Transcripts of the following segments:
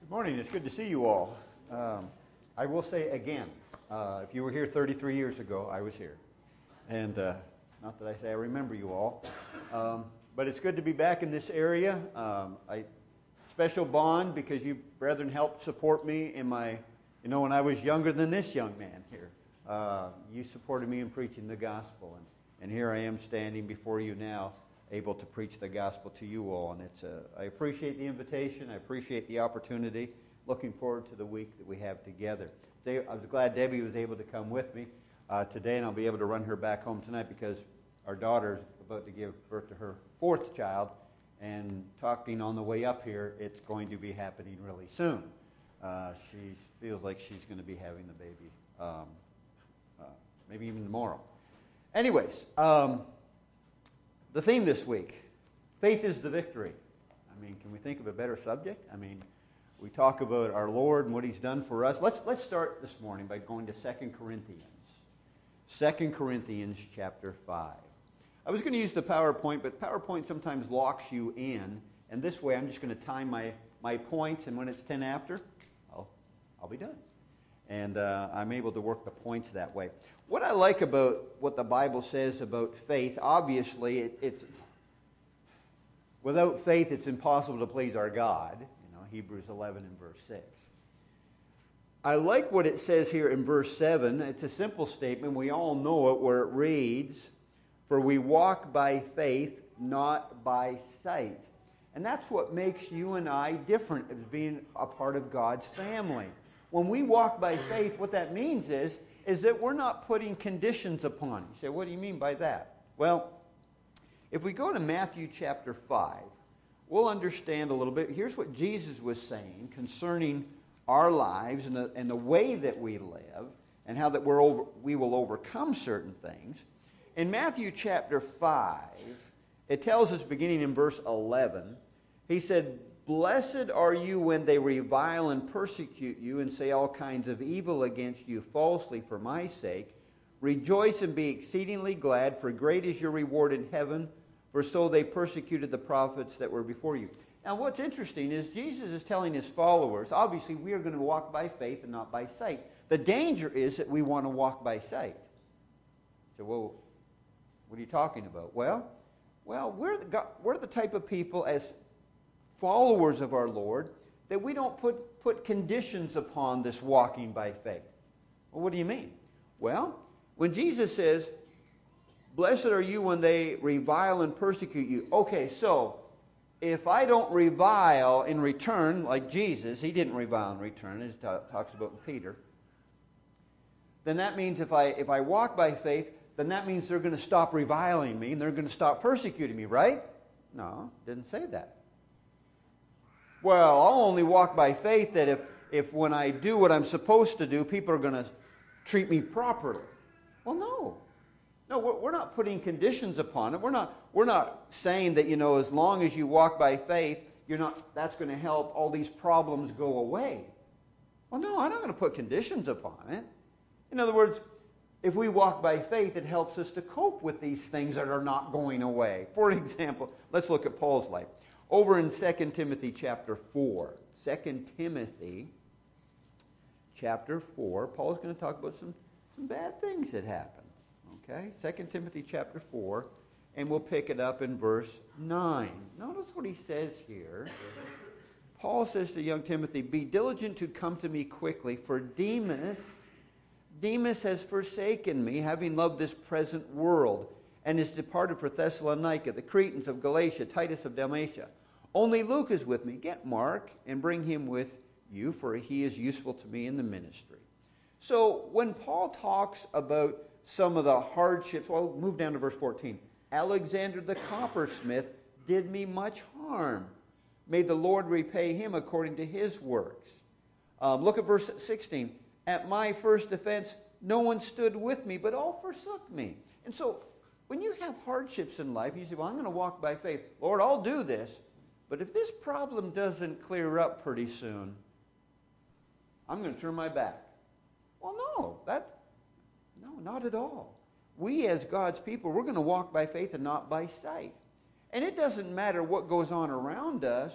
Good morning. It's good to see you all. I will say again, if you were here 33 years ago, I was here. And not that I say I remember you all, but it's good to be back in this area. Special bond because you brethren helped support me in my, when I was younger than this young man here. You supported me in preaching the gospel, and here I am standing before you now, able to preach the gospel to you all. And I appreciate the invitation. I appreciate the opportunity. Looking forward to the week that we have together. I was glad Debbie was able to come with me today, and I'll be able to run her back home tonight because our daughter's about to give birth to her fourth child, and talking on the way up here, it's going to be happening really soon. She feels like she's going to be having the baby maybe even tomorrow. Anyways, the theme this week, faith is the victory. Can we think of a better subject? We talk about our Lord and what He's done for us. Let's start this morning by going to 2 Corinthians. 2 Corinthians chapter 5. I was going to use the PowerPoint, but PowerPoint sometimes locks you in. And this way I'm just going to time my points, and when it's 10 after, I'll be done. And I'm able to work the points that way. What I like about what the Bible says about faith, obviously, it's without faith it's impossible to please our God. Hebrews 11 and verse 6. I like what it says here in verse 7. It's a simple statement. We all know it, where it reads, "For we walk by faith, not by sight." And that's what makes you and I different as being a part of God's family. When we walk by faith, what that means is that we're not putting conditions upon it. You say, what do you mean by that? Well, if we go to Matthew chapter 5, we'll understand a little bit. Here's what Jesus was saying concerning our lives and the way that we live and how that we will overcome certain things. In Matthew chapter 5, it tells us, beginning in verse 11, He said, "Blessed are you when they revile and persecute you and say all kinds of evil against you falsely for my sake. Rejoice and be exceedingly glad, for great is your reward in heaven, for so they persecuted the prophets that were before you." Now what's interesting is Jesus is telling His followers, obviously we are going to walk by faith and not by sight. The danger is that we want to walk by sight. So, well, what are you talking about? Well, we're the type of people as followers of our Lord that we don't put conditions upon this walking by faith. Well, what do you mean? Well, when Jesus says, "Blessed are you when they revile and persecute you." Okay, so if I don't revile in return, like Jesus, He didn't revile in return, as talks about Peter, then that means if I walk by faith, then that means they're going to stop reviling me and they're going to stop persecuting me, right? No, it didn't say that. Well, I'll only walk by faith that if when I do what I'm supposed to do, people are going to treat me properly. Well, no. No, we're not putting conditions upon it. We're not saying that, as long as you walk by faith, that's going to help all these problems go away. Well, no, I'm not going to put conditions upon it. In other words, if we walk by faith, it helps us to cope with these things that are not going away. For example, let's look at Paul's life. Over in 2 Timothy chapter 4. 2 Timothy chapter 4, Paul's going to talk about some bad things that happen. Okay, 2 Timothy chapter 4, and we'll pick it up in verse 9. Notice what he says here. Paul says to young Timothy, "Be diligent to come to me quickly, for Demas has forsaken me, having loved this present world, and is departed for Thessalonica, the Cretans of Galatia, Titus of Dalmatia. Only Luke is with me. Get Mark and bring him with you, for he is useful to me in the ministry." So when Paul talks about some of the hardships, well, move down to verse 14. "Alexander the coppersmith did me much harm. May the Lord repay him according to his works." Look at verse 16. "At my first defense, no one stood with me, but all forsook me." And so when you have hardships in life, you say, well, I'm going to walk by faith. Lord, I'll do this. But if this problem doesn't clear up pretty soon, I'm going to turn my back. Well, no, not at all. We as God's people, we're going to walk by faith and not by sight. And it doesn't matter what goes on around us.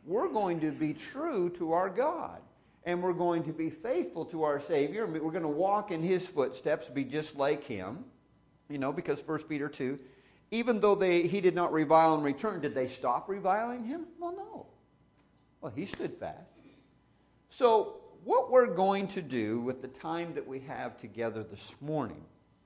we're going to be true to our God. And we're going to be faithful to our Savior. And we're going to walk in His footsteps, be just like Him. You know, because 1 Peter 2, even though he did not revile in return, did they stop reviling Him? Well, no. Well, He stood fast. So, what we're going to do with the time that we have together this morning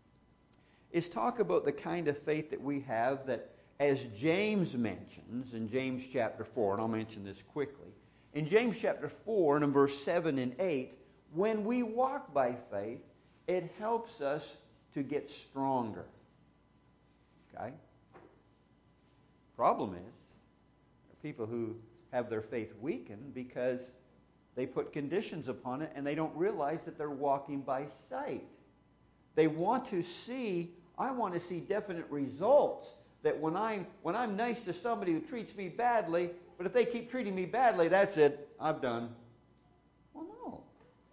is talk about the kind of faith that we have that, as James mentions in James chapter 4, and I'll mention this quickly. In James chapter 4 and in verse 7 and 8, when we walk by faith, it helps us to get stronger. Okay? Problem is, there are people who have their faith weakened because they put conditions upon it and they don't realize that they're walking by sight. They want to see, I want to see definite results. That when I'm nice to somebody who treats me badly, but if they keep treating me badly, that's it. I'm done. Well, no.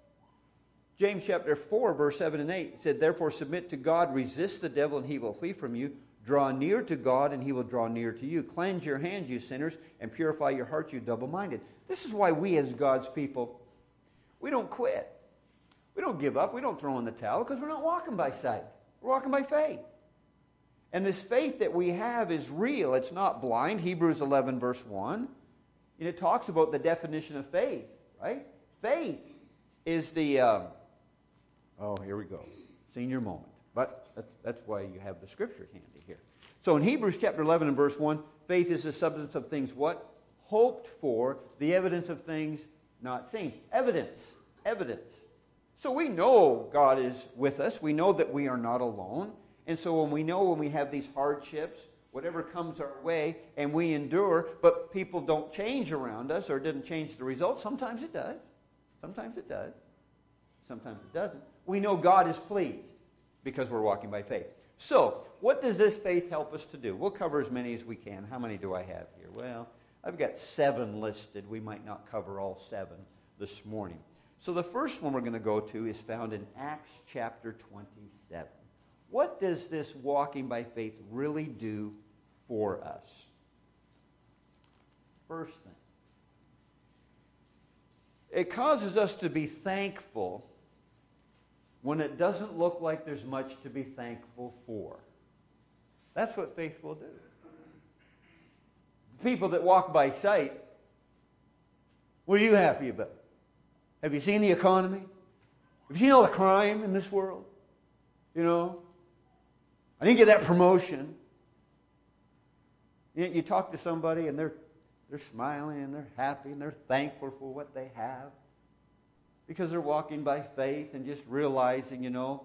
James chapter 4, verse 7 and 8 said, therefore submit to God, resist the devil, and he will flee from you. Draw near to God, and He will draw near to you. Cleanse your hands, you sinners, and purify your hearts, you double-minded. This is why we as God's people, we don't quit. We don't give up. We don't throw in the towel because we're not walking by sight. We're walking by faith. And this faith that we have is real. It's not blind. Hebrews 11, verse 1. And it talks about the definition of faith, right? Faith is the, here we go, senior moment. But that's why you have the scripture handy here. So in Hebrews chapter 11 and verse 1, faith is the substance of things what? Hoped for, the evidence of things not seen. Evidence. Evidence. So we know God is with us. We know that we are not alone. And so when we have these hardships, whatever comes our way, and we endure, but people don't change around us or didn't change the results, sometimes it does. Sometimes it does. Sometimes it doesn't. We know God is pleased because we're walking by faith. So, what does this faith help us to do? We'll cover as many as we can. How many do I have here? Well, I've got 7 listed. We might not cover all 7 this morning. So the first one we're going to go to is found in Acts chapter 27. What does this walking by faith really do for us? First thing, it causes us to be thankful when it doesn't look like there's much to be thankful for. That's what faith will do. The people that walk by sight, what are you happy about? Have you seen the economy? Have you seen all the crime in this world? You know, I didn't get that promotion. You talk to somebody and they're smiling and they're happy and they're thankful for what they have because they're walking by faith and just realizing,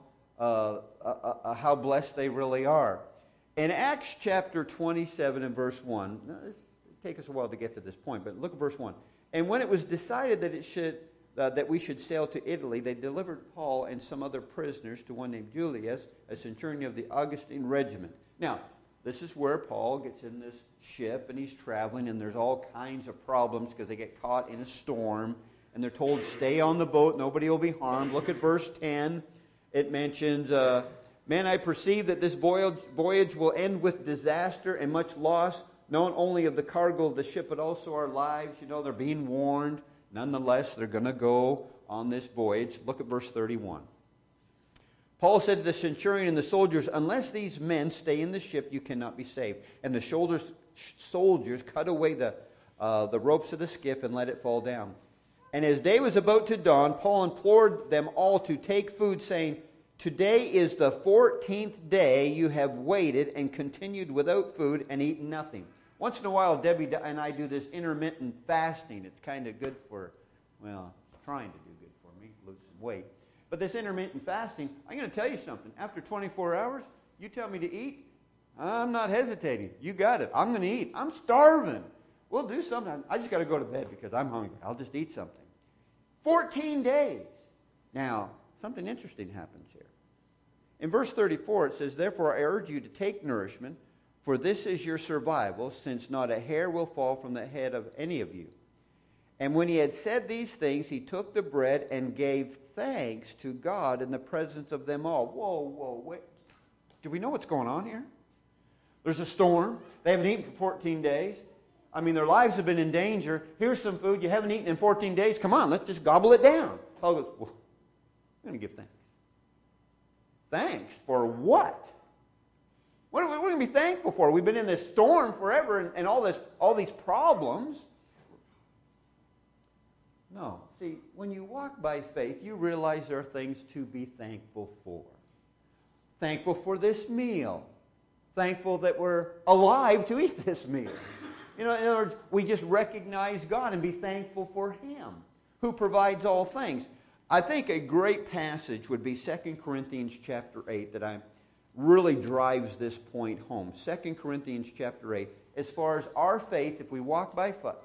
how blessed they really are. In Acts chapter 27 and verse 1, now this will take us a while to get to this point, but look at verse 1. And when it was decided that we should sail to Italy, they delivered Paul and some other prisoners to one named Julius, a centurion of the Augustine regiment. Now, this is where Paul gets in this ship and he's traveling, and there's all kinds of problems because they get caught in a storm and they're told, stay on the boat, nobody will be harmed. Look at verse 10. It mentions, men, I perceive that this voyage will end with disaster and much loss, not only of the cargo of the ship, but also our lives. They're being warned. Nonetheless, they're going to go on this voyage. Look at verse 31. Paul said to the centurion and the soldiers, unless these men stay in the ship, you cannot be saved. And the soldiers cut away the ropes of the skiff and let it fall down. And as day was about to dawn, Paul implored them all to take food, saying, today is the 14th day you have waited and continued without food and eaten nothing. Once in a while, Debbie and I do this intermittent fasting. It's kind of good for, it's trying to do good for me, lose some weight. But this intermittent fasting, I'm going to tell you something. After 24 hours, you tell me to eat, I'm not hesitating. You got it. I'm going to eat. I'm starving. We'll do something. I just got to go to bed because I'm hungry. I'll just eat something. 14 days. Now, something interesting happens here. In verse 34, it says, therefore I urge you to take nourishment, for this is your survival, since not a hair will fall from the head of any of you. And when he had said these things, he took the bread and gave thanks to God in the presence of them all. Whoa, wait. Do we know what's going on here? There's a storm. They haven't eaten for 14 days. I mean, their lives have been in danger. Here's some food you haven't eaten in 14 days. Come on, let's just gobble it down. Paul goes, well, I'm going to give thanks. Thanks for what? What are we going to be thankful for? We've been in this storm forever and all these problems. No. See, when you walk by faith, you realize there are things to be thankful for. Thankful for this meal. Thankful that we're alive to eat this meal. You know, in other words, we just recognize God and be thankful for Him, who provides all things. I think a great passage would be 2 Corinthians chapter 8 that really drives this point home. 2 Corinthians chapter 8. As far as our faith, if we walk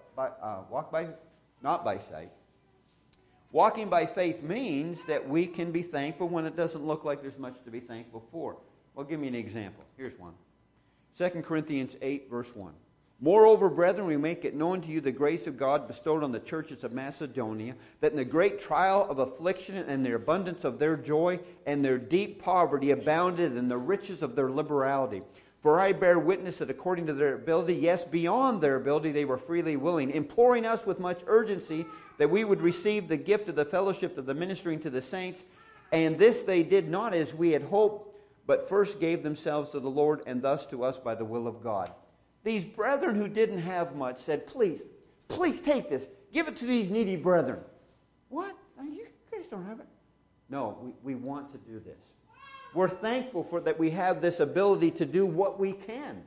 not by sight, walking by faith means that we can be thankful when it doesn't look like there's much to be thankful for. Well, give me an example. Here's one. 2 Corinthians 8, verse 1. Moreover, brethren, we make it known to you the grace of God bestowed on the churches of Macedonia, that in the great trial of affliction and the abundance of their joy and their deep poverty abounded in the riches of their liberality. For I bear witness that according to their ability, yes, beyond their ability, they were freely willing, imploring us with much urgency that we would receive the gift of the fellowship of the ministering to the saints. And this they did not as we had hoped, but first gave themselves to the Lord, and thus to us by the will of God. These brethren who didn't have much said, please take this. Give it to these needy brethren. What? You guys don't have it. No, we want to do this. We're thankful for that we have this ability to do what we can.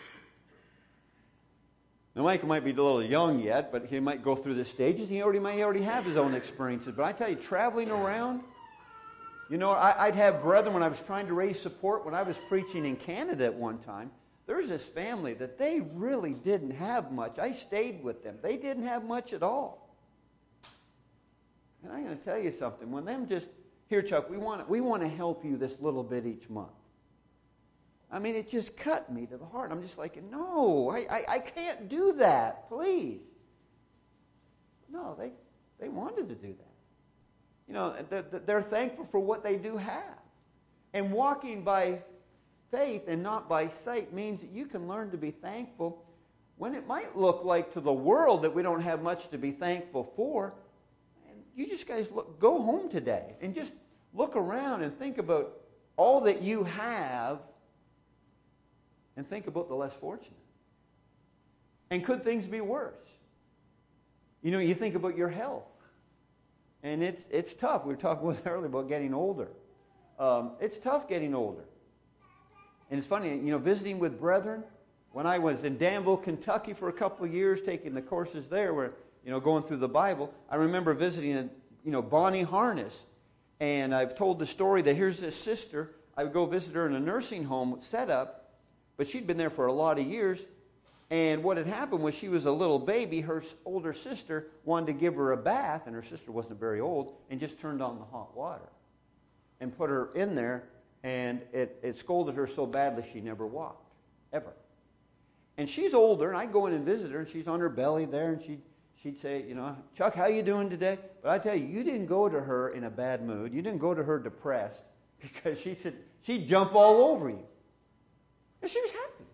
Now, Mike might be a little young yet, but he might go through the stages. He might already have his own experiences. But I tell you, traveling around, you know, I'd have brethren when I was trying to raise support. When I was preaching in Canada at one time, there's this family that they really didn't have much. I stayed with them. They didn't have much at all. And I'm going to tell you something. When them just, here, Chuck, we want to help you this little bit each month. I mean, it just cut me to the heart. I'm just like, no, I can't do that, please. No, they wanted to do that. You know, they're thankful for what they do have. And walking by faith and not by sight means that you can learn to be thankful when it might look like to the world that we don't have much to be thankful for. And you just guys go home today and just look around and think about all that you have and think about the less fortunate. And could things be worse? You know, you think about your health. And it's tough. We were talking earlier about getting older. It's tough getting older. And it's funny, you know, visiting with brethren. When I was in Danville, Kentucky for a couple of years, taking the courses there, where, you know, going through the Bible, I remember visiting, Bonnie Harness. And I've told the story that here's this sister. I would go visit her in a nursing home set up, but she'd been there for a lot of years. And what had happened was she was a little baby. Her older sister wanted to give her a bath, and her sister wasn't very old, and just turned on the hot water and put her in there. And it scolded her so badly she never walked, ever. And she's older, and I'd go in and visit her, and she's on her belly there, and she'd say, Chuck, how you doing today? But I tell you, you didn't go to her in a bad mood. You didn't go to her depressed, because she said she'd jump all over you. And she was happy.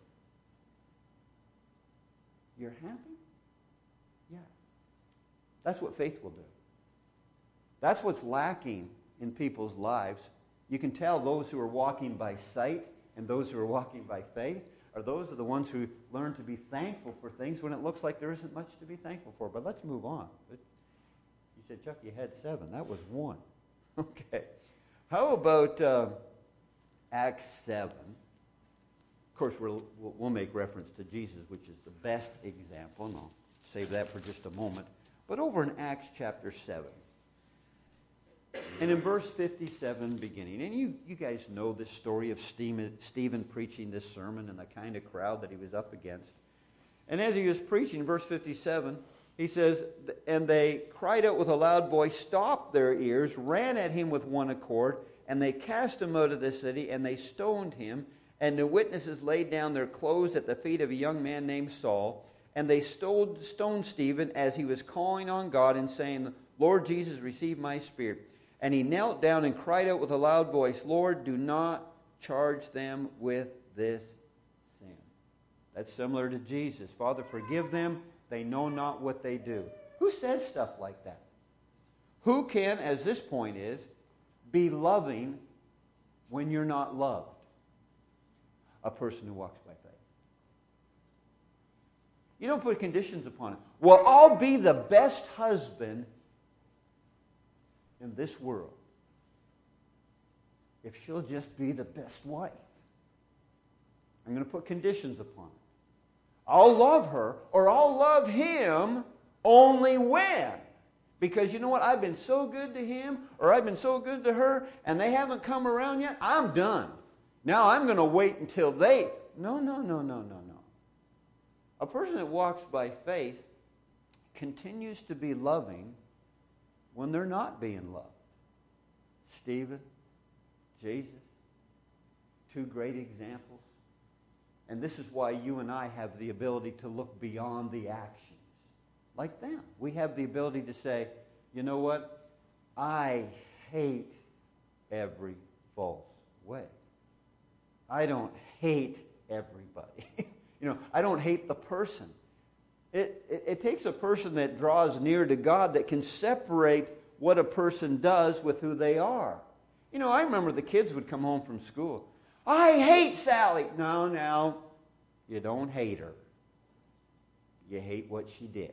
You're happy? Yeah. That's what faith will do. That's what's lacking in people's lives. You can tell those who are walking by sight and those who are walking by faith are the ones who learn to be thankful for things when it looks like there isn't much to be thankful for. But let's move on. You said, Chuck, you had 7. That was 1. Okay. How about Acts 7? Of course, we'll make reference to Jesus, which is the best example, and I'll save that for just a moment. But over in Acts chapter 7, and in verse 57 beginning, and you guys know this story of Stephen preaching this sermon and the kind of crowd that he was up against. And as he was preaching, verse 57, he says, and they cried out with a loud voice, stopped their ears, ran at him with one accord, and they cast him out of the city, and they stoned him. And the witnesses laid down their clothes at the feet of a young man named Saul, and they stoned Stephen as he was calling on God and saying, Lord Jesus, receive my spirit. And he knelt down and cried out with a loud voice, Lord, do not charge them with this sin. That's similar to Jesus. Father, forgive them. They know not what they do. Who says stuff like that? Who can, as this point is, be loving when you're not loved? A person who walks by faith. You don't put conditions upon it. Well, I'll be the best husband in this world if she'll just be the best wife. I'm going to put conditions upon it. I'll love her or I'll love him only when. Because you know what? I've been so good to him or I've been so good to her and they haven't come around yet. I'm done. Now I'm going to wait until they... No. A person that walks by faith continues to be loving when they're not being loved. Stephen, Jesus, two great examples. And this is why you and I have the ability to look beyond the actions. Like them. We have the ability to say, you know what? I hate every false way. I don't hate everybody. I don't hate the person. It takes a person that draws near to God that can separate what a person does with who they are. I remember the kids would come home from school. I hate Sally. No, you don't hate her. You hate what she did.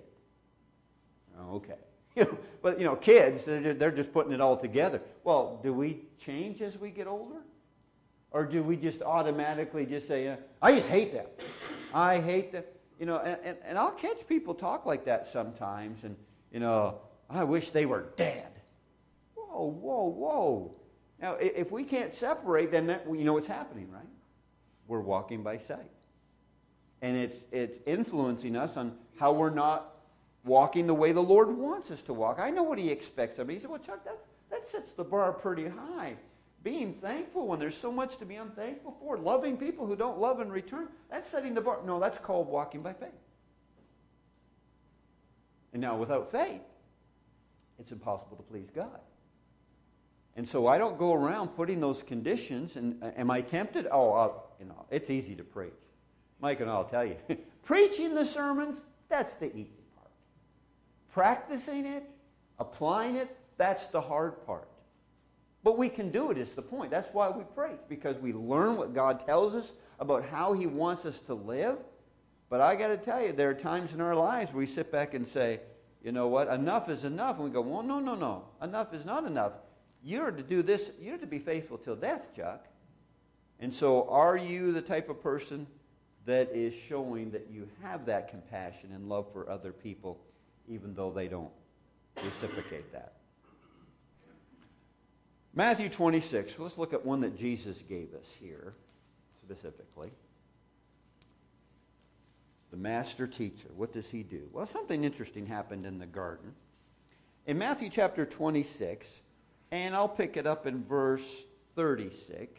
Okay. But kids, they're just putting it all together. Well, do we change as we get older? Or do we just automatically just say, I just hate them. I hate them. And I'll catch people talk like that sometimes. And, I wish they were dead. Whoa. Now, if we can't separate, then you know what's happening, right? We're walking by sight. And it's influencing us on how we're not walking the way the Lord wants us to walk. I know what he expects of me. He said, well, Chuck, that sets the bar pretty high. Being thankful when there's so much to be unthankful for. Loving people who don't love in return. That's setting the bar. No, that's called walking by faith. And now without faith, it's impossible to please God. And so I don't go around putting those conditions. And am I tempted? It's easy to preach. Mike and I'll tell you. Preaching the sermons, that's the easy part. Practicing it, applying it, that's the hard part. But we can do it is the point. That's why we preach, because we learn what God tells us about how he wants us to live. But I got to tell you, there are times in our lives where we sit back and say, you know what, enough is enough. And we go, well, no. Enough is not enough. You're to do this. You're to be faithful till death, Chuck. And so are you the type of person that is showing that you have that compassion and love for other people, even though they don't reciprocate that? Matthew 26. Let's look at one that Jesus gave us here, specifically. The master teacher. What does he do? Well, something interesting happened in the garden. In Matthew chapter 26, and I'll pick it up in verse 36.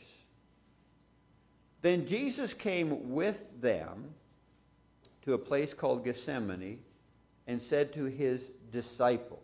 Then Jesus came with them to a place called Gethsemane and said to his disciples,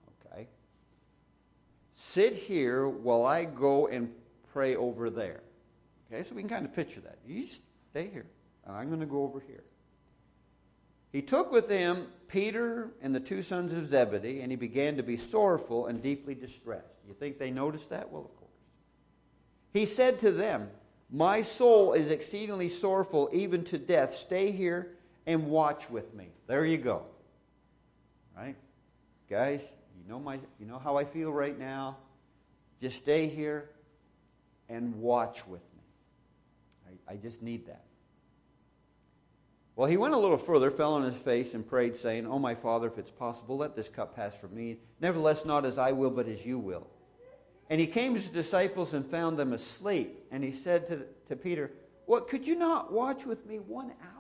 sit here while I go and pray over there. Okay, so we can kind of picture that. You stay here, and I'm going to go over here. He took with him Peter and the two sons of Zebedee, and he began to be sorrowful and deeply distressed. You think they noticed that? Well, of course. He said to them, my soul is exceedingly sorrowful, even to death. Stay here and watch with me. There you go. Right? Guys, you know how I feel right now. Just stay here and watch with me. I just need that. Well, he went a little further, fell on his face, and prayed, saying, oh, my Father, if it's possible, let this cup pass from me. Nevertheless, not as I will, but as you will. And he came to his disciples and found them asleep. And he said to Peter, what, could you not watch with me 1 hour?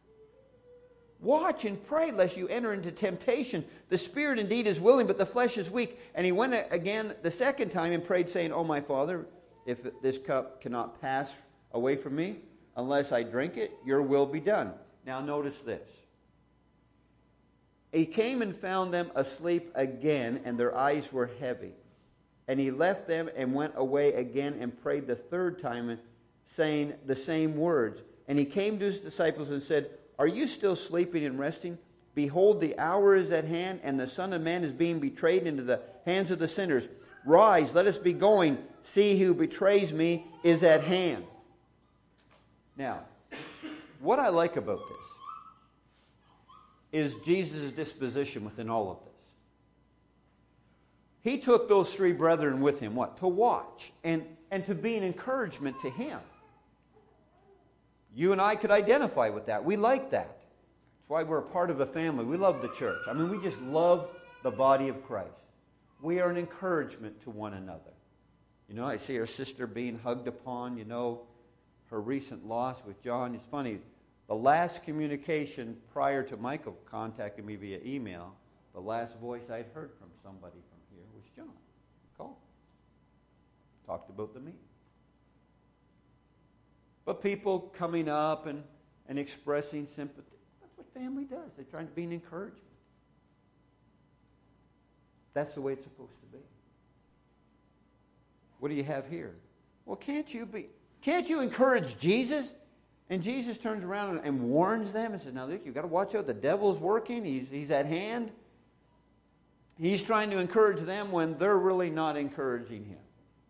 Watch and pray lest you enter into temptation. The spirit indeed is willing, but the flesh is weak. And he went again the second time and prayed, saying, oh, my Father, if this cup cannot pass away from me, unless I drink it, your will be done. Now notice this. He came and found them asleep again, and their eyes were heavy. And he left them and went away again and prayed the third time, saying the same words. And he came to his disciples and said, "Are you still sleeping and resting? Behold, the hour is at hand, and the Son of Man is being betrayed into the hands of the sinners. Rise, let us be going. See, who betrays me is at hand." Now, what I like about this is Jesus' disposition within all of this. He took those three brethren with him, what? To watch and to be an encouragement to him. You and I could identify with that. We like that. That's why we're a part of a family. We love the church. I mean, we just love the body of Christ. We are an encouragement to one another. You know, I see our sister being hugged upon, you know, her recent loss with John. It's funny, the last communication prior to Michael contacting me via email, the last voice I'd heard from somebody from here was John. Called. Talked about the meeting. But people coming up and expressing sympathy, that's what family does. They're trying to be an encouragement. That's the way it's supposed to be. What do you have here? Well, can't you encourage Jesus? And Jesus turns around and warns them and says, "Now look, you've got to watch out. The devil's working. He's at hand." He's trying to encourage them when they're really not encouraging him.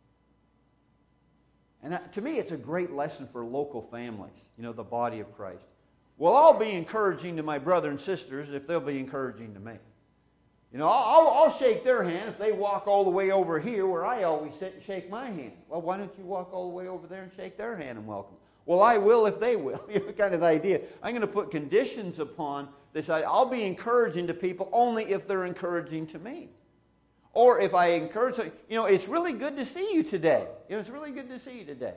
And to me, it's a great lesson for local families, you know, the body of Christ. Well, I'll be encouraging to my brother and sisters if they'll be encouraging to me. You know, I'll shake their hand if they walk all the way over here where I always sit and shake my hand. Well, why don't you walk all the way over there and shake their hand and welcome? Well, I will if they will. You know, kind of the idea. I'm going to put conditions upon this. I'll be encouraging to people only if they're encouraging to me. Or if I encourage them, you know, it's really good to see you today. You know, it's really good to see you today.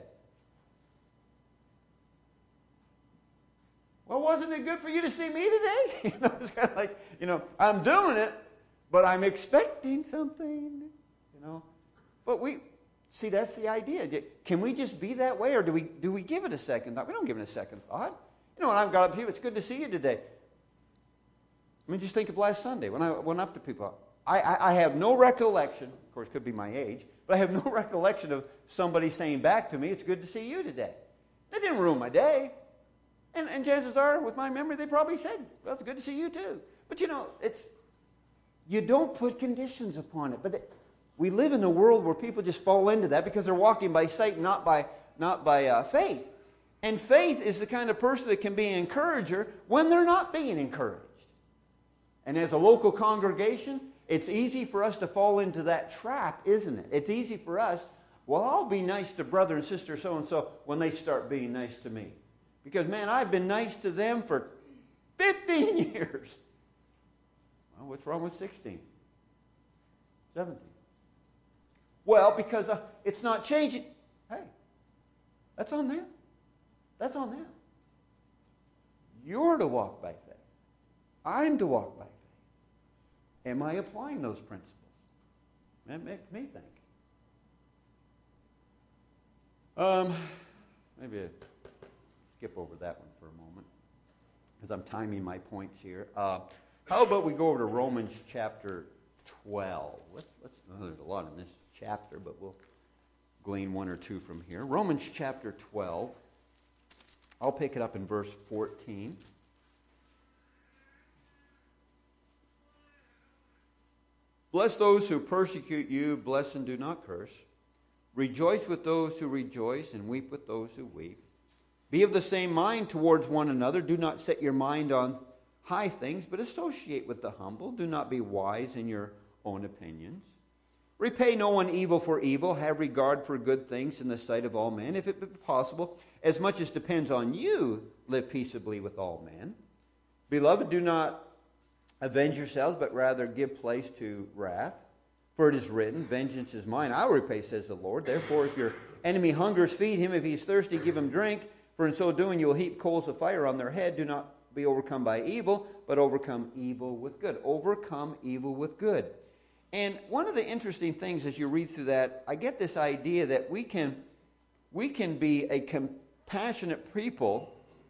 Well, wasn't it good for you to see me today? You know, it's kind of like, you know, I'm doing it, but I'm expecting something, you know. But see, that's the idea. Can we just be that way, or do we give it a second thought? We don't give it a second thought. You know, when I've got up here, it's good to see you today. I mean, just think of last Sunday when I went up to people. I have no recollection, of course it could be my age, but I have no recollection of somebody saying back to me, "It's good to see you today." That didn't ruin my day. And chances are, with my memory, they probably said, "Well, it's good to see you too." But you know, you don't put conditions upon it. But we live in a world where people just fall into that because they're walking by sight, not by faith. And faith is the kind of person that can be an encourager when they're not being encouraged. And as a local congregation, it's easy for us to fall into that trap, isn't it? It's easy for us, well, I'll be nice to brother and sister so-and-so when they start being nice to me. Because, man, I've been nice to them for 15 years. Well, what's wrong with 16? 17? Well, because it's not changing. Hey, that's on them. That's on them. You're to walk by faith. I'm to walk by faith. Am I applying those principles? That makes me think. Maybe I skip over that one for a moment because I'm timing my points here. How about we go over to Romans chapter 12? There's a lot in this chapter, but we'll glean one or two from here. Romans chapter 12. I'll pick it up in verse 14. Bless those who persecute you, bless and do not curse. Rejoice with those who rejoice, and weep with those who weep. Be of the same mind towards one another. Do not set your mind on high things, but associate with the humble. Do not be wise in your own opinions. Repay no one evil for evil. Have regard for good things in the sight of all men. If it be possible, as much as depends on you, live peaceably with all men. Beloved, do not avenge yourselves, but rather give place to wrath. For it is written, "Vengeance is mine, I will repay, says the Lord." Therefore, if your enemy hungers, feed him. If he is thirsty, give him drink. For in so doing, you will heap coals of fire on their head. Do not be overcome by evil, but overcome evil with good. Overcome evil with good. And one of the interesting things as you read through that, I get this idea that we can be a compassionate people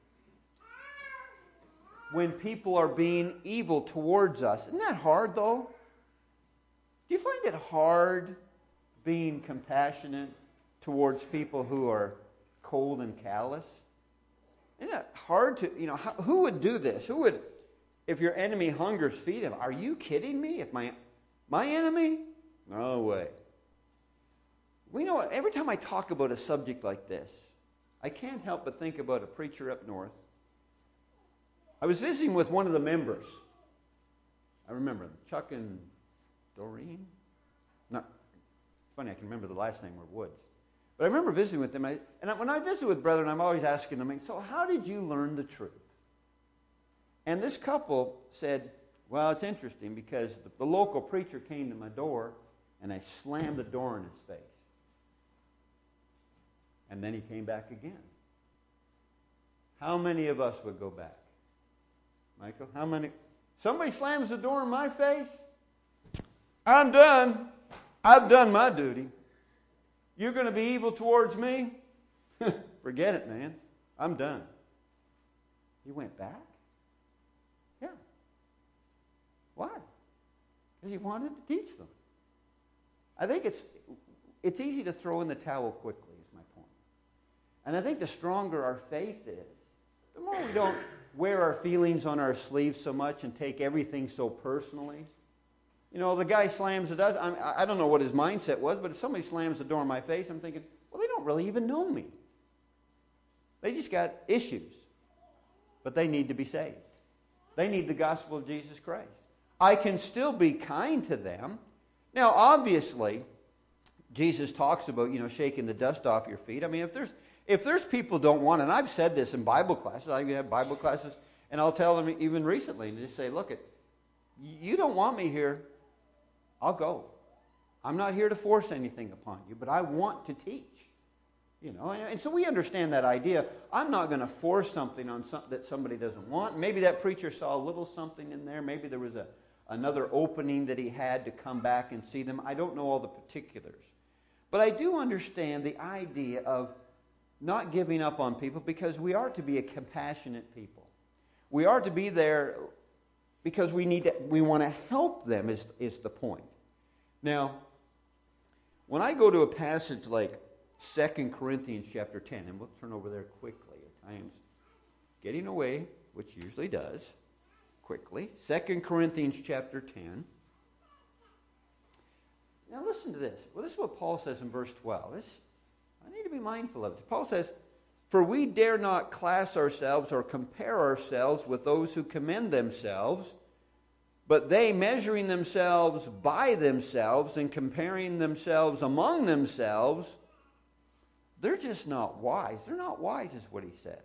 when people are being evil towards us. Isn't that hard, though? Do you find it hard being compassionate towards people who are cold and callous? Isn't that hard to, who would do this? Who would, if your enemy hungers, feed him? Are you kidding me? If my enemy? No way. We know every time I talk about a subject like this, I can't help but think about a preacher up north. I was visiting with one of the members. I remember them, Chuck and Doreen. Not funny, I can remember the last name were Woods. But I remember visiting with them, when I visit with brethren, I'm always asking them, so how did you learn the truth? And this couple said, well, it's interesting because the local preacher came to my door and I slammed the door in his face. And then he came back again. How many of us would go back? Michael, how many? Somebody slams the door in my face? I'm done. I've done my duty. You're going to be evil towards me? Forget it, man. I'm done. He went back? Yeah. Why? Because he wanted to teach them. I think it's easy to throw in the towel quickly, is my point. And I think the stronger our faith is, the more we don't wear our feelings on our sleeves so much and take everything so personally. The guy slams the door. I don't know what his mindset was, but if somebody slams the door in my face, I'm thinking, well, they don't really even know me. They just got issues. But they need to be saved. They need the gospel of Jesus Christ. I can still be kind to them. Now, obviously, Jesus talks about, shaking the dust off your feet. I mean, if there's people don't want, and I've said this in Bible classes, I have Bible classes, and I'll tell them even recently, and just say, look, you don't want me here, I'll go. I'm not here to force anything upon you, but I want to teach. And so we understand that idea. I'm not going to force something on that somebody doesn't want. Maybe that preacher saw a little something in there. Maybe there was another opening that he had to come back and see them. I don't know all the particulars. But I do understand the idea of not giving up on people, because we are to be a compassionate people. We are to be there because we want to help them is the point. Now, when I go to a passage like 2 Corinthians chapter 10, and we'll turn over there quickly, at times getting away, which usually does, quickly. 2 Corinthians chapter 10. Now listen to this. Well, this is what Paul says in verse 12. I need to be mindful of it. Paul says, for we dare not class ourselves or compare ourselves with those who commend themselves, but they, measuring themselves by themselves and comparing themselves among themselves, they're just not wise. They're not wise, is what he says.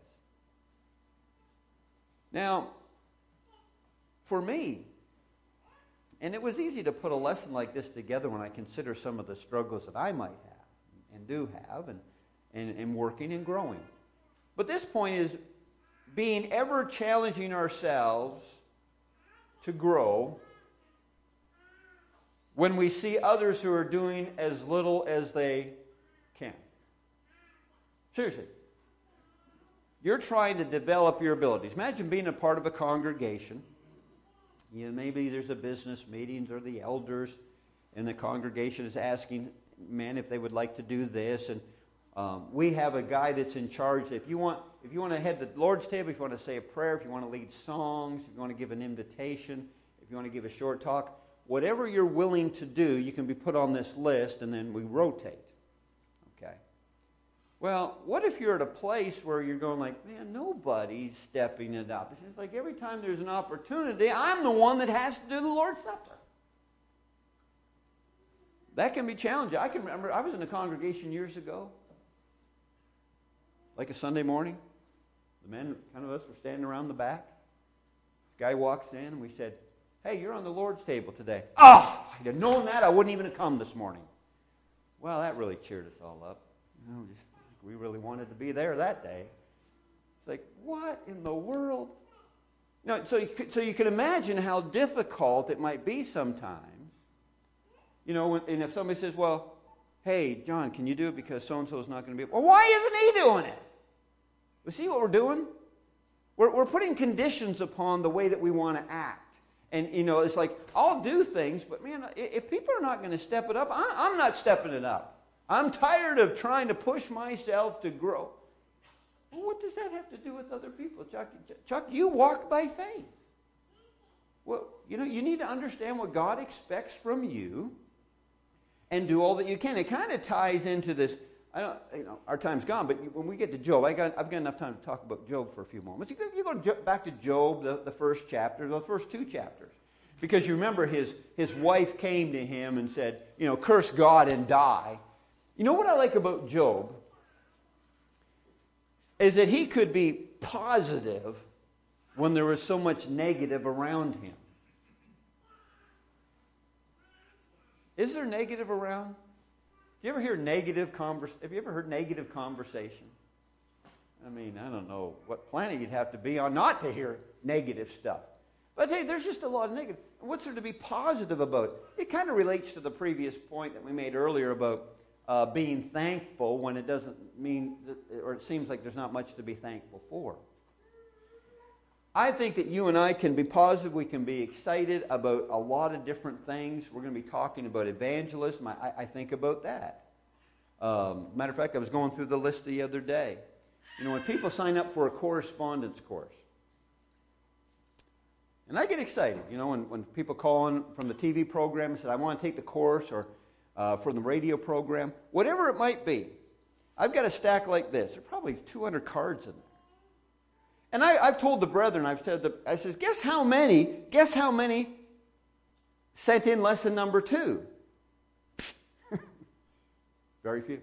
Now, for me, and it was easy to put a lesson like this together when I consider some of the struggles that I might have and do have and working and growing. But this point is being ever challenging ourselves to grow when we see others who are doing as little as they can. Seriously. You're trying to develop your abilities. Imagine being a part of a congregation. Maybe there's a business meetings or the elders and the congregation is asking men if they would like to do this. And we have a guy that's in charge. If you want to head the Lord's table, if you want to say a prayer, if you want to lead songs, if you want to give an invitation, if you want to give a short talk, whatever you're willing to do, you can be put on this list, and then we rotate. Okay. Well, what if you're at a place where you're going like, man, nobody's stepping it up? It's like every time there's an opportunity, I'm the one that has to do the Lord's Supper. That can be challenging. I can remember I was in a congregation years ago, like a Sunday morning. The men, kind of us, were standing around the back. This guy walks in, and we said, hey, you're on the Lord's table today. Oh, if I'd have known that, I wouldn't even have come this morning. Well, that really cheered us all up. We really wanted to be there that day. It's like, what in the world? So you can imagine how difficult it might be sometimes. And if somebody says, well, hey, John, can you do it because so-and-so is not going to be... Well, why isn't he doing it? We see what we're doing? We're putting conditions upon the way that we want to act. And, it's like, I'll do things, but, man, if people are not going to step it up, I'm not stepping it up. I'm tired of trying to push myself to grow. Well, what does that have to do with other people, Chuck? Chuck, you walk by faith. Well, you need to understand what God expects from you and do all that you can. It kind of ties into this. Our time's gone, but when we get to Job, I've got enough time to talk about Job for a few moments. You go back to Job, the first chapter, the first 2 chapters. Because you remember his wife came to him and said, curse God and die. You know what I like about Job? Is that he could be positive when there was so much negative around him. Is there negative around? Do you ever hear negative Have you ever heard negative conversation? I mean, I don't know what planet you'd have to be on not to hear negative stuff. But hey, there's just a lot of negative. What's there to be positive about? It kind of relates to the previous point that we made earlier about being thankful when it doesn't mean, or it seems like there's not much to be thankful for. I think that you and I can be positive. We can be excited about a lot of different things. We're going to be talking about evangelism. I think about that. Matter of fact, I was going through the list the other day. When people sign up for a correspondence course, and I get excited, when people call in from the TV program and say, I want to take the course, or from the radio program, whatever it might be. I've got a stack like this. There are probably 200 cards in there. And I've told the brethren, I says, guess how many sent in lesson number 2? Very few.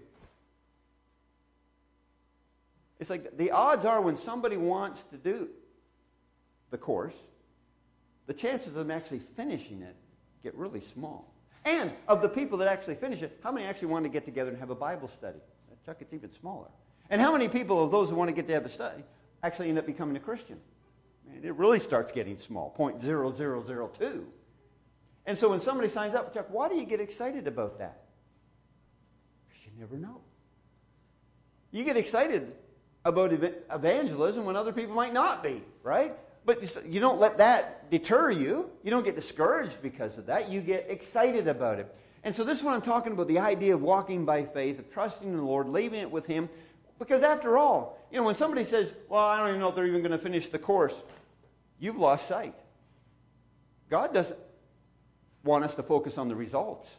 It's like the odds are when somebody wants to do the course, the chances of them actually finishing it get really small. And of the people that actually finish it, how many actually want to get together and have a Bible study? Chuck, it's even smaller. And how many people of those who want to get to have a study actually end up becoming a Christian? Man, it really starts getting small, 0.0002. And so when somebody signs up, Chuck, why do you get excited about that? Because you never know. You get excited about evangelism when other people might not be, right? But you don't let that deter you. You don't get discouraged because of that. You get excited about it. And so this is what I'm talking about, the idea of walking by faith, of trusting in the Lord, leaving it with Him. Because after all, when somebody says, well, I don't even know if they're even going to finish the course, you've lost sight. God doesn't want us to focus on the results.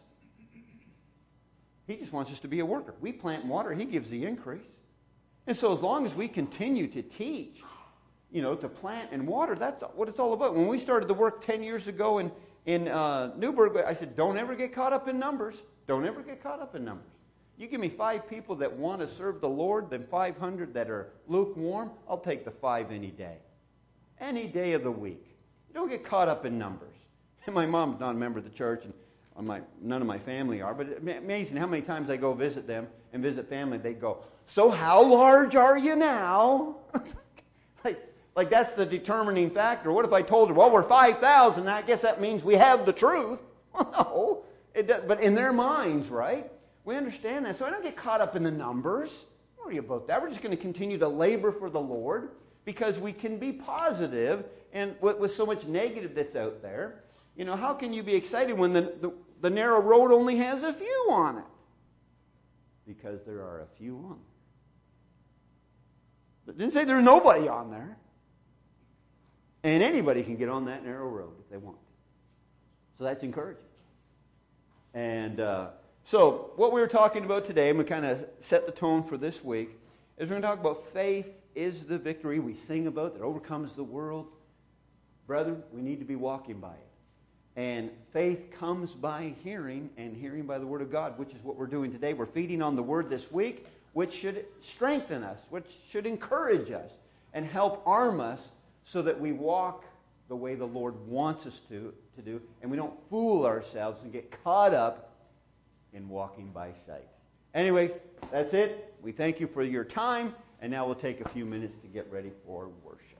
He just wants us to be a worker. We plant and water. He gives the increase. And so as long as we continue to teach, to plant and water, that's what it's all about. When we started the work 10 years ago in Newburgh, I said, don't ever get caught up in numbers. Don't ever get caught up in numbers. You give me 5 people that want to serve the Lord, then 500 that are lukewarm, I'll take the 5 any day. Any day of the week. You don't get caught up in numbers. And my mom's not a member of the church, and none of my family are, but it's amazing how many times I go visit them and visit family, they go, so how large are you now? Like that's the determining factor. What if I told her, well, we're 5,000, I guess that means we have the truth. Well, no, it does, but in their minds, right? We understand that. So I don't get caught up in the numbers. Don't worry about that. We're just going to continue to labor for the Lord because we can be positive, and with so much negative that's out there, how can you be excited when the narrow road only has a few on it? Because there are a few on it. It didn't say there's nobody on there. And anybody can get on that narrow road if they want. So that's encouraging. And so what we were talking about today, and we kind of set the tone for this week, is we're going to talk about faith is the victory we sing about that overcomes the world. Brethren, we need to be walking by it. And faith comes by hearing, and hearing by the Word of God, which is what we're doing today. We're feeding on the Word this week, which should strengthen us, which should encourage us, and help arm us so that we walk the way the Lord wants us to do, and we don't fool ourselves and get caught up in walking by sight. Anyways, that's it. We thank you for your time, and now we'll take a few minutes to get ready for worship.